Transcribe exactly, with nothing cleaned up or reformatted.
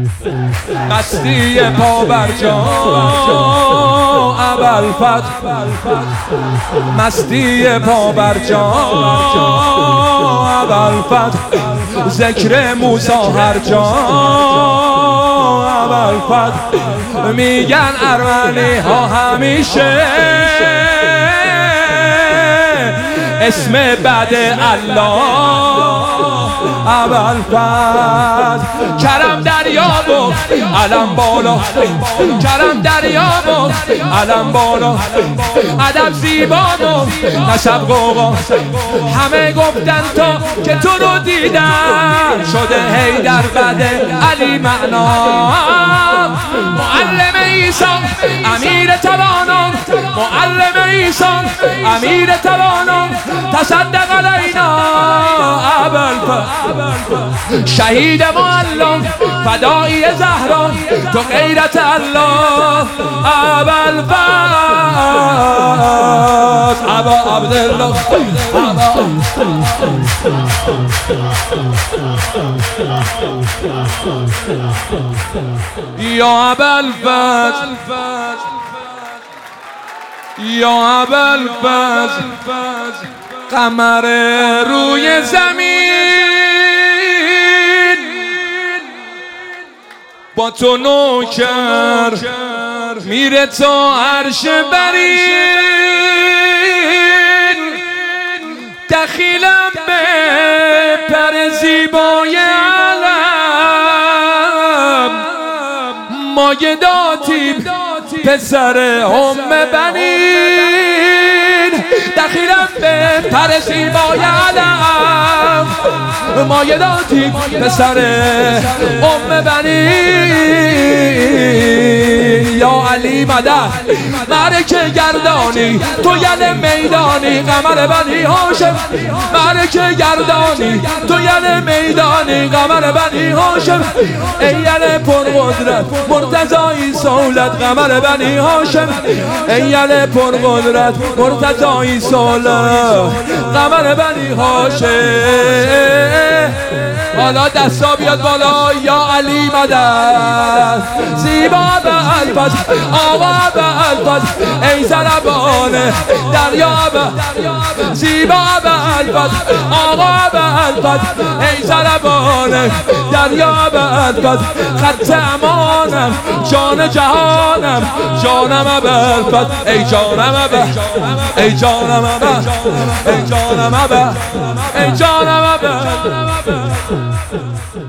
مستی پا بر جا ابوالفتح، مستی پا بر جا ابوالفتح، ذکر موسی هر جا ابوالفتح. میگن ارمنی ها همیشه اسم بعد الله ابوالفتح. کرم دریا و علم بالا، کرم دریا و علم بالا، ادب زیبا و نسب قوقا. همه گفتن تا که تو رو دیدن شده حیدر بعد علی معنا. معلم عیسی امیر توانان، معلم عیسی امیر توانان، تصدق علینا ابوالفتح. شهید معلم فدایی زهرا، تو غیرت الله ابوالفتح. ابا عبدالله یا ابوالفتح، یا ابوالفتح. قمر روی زمین با تو نوکر میره تا عرش برین. دخیلم به پر زیبای علم، مایداتیم پسر ام بنین. دخیلم به پر زیبای علم، مایداتیم پسر ام بنین. یا علی مدد معرکه گردانی، تو یل میدانی قمر بنی هاشم. معرکه گردانی، تو یل میدانی قمر بنی هاشم. ای یل پرقدرت مرتضی سولت قمر بنی هاشم. ای یل پرقدرت مرتضی سولت قمر بنی هاشم. حالا دستا بیاد بالا. یا علی مدد زیبا به الفتح، آوا به الفتح. ای زربان دریا به زیبا به الفتح، آوا به الفتح. ای زربان دریا به الفتح. خط امانم جان جهانم، جانم ابوالفتح. ای جانم ابوالفتح، ای جانم ابوالفتح، ای جانم ابوالفتح، ای جانم ابوالفتح.